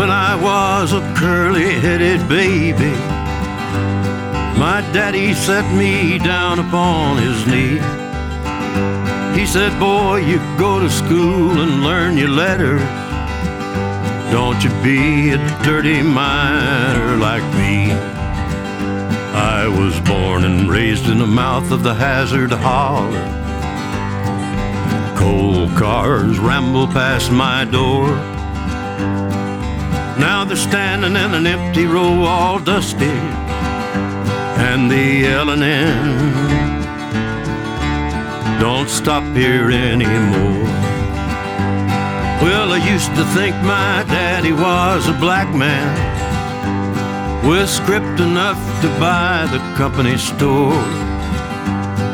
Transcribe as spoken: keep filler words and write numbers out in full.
When I was a curly-headed baby, my daddy set me down upon his knee. He said, boy, you go to school and learn your letters. Don't you be a dirty miner like me. I was born and raised in the mouth of the Hazard Holler. Coal cars ramble past my door. Now they're standing in an empty row, all dusty, and the L and N don't stop here anymore. Well, I used to think my daddy was a black man with script enough to buy the company store.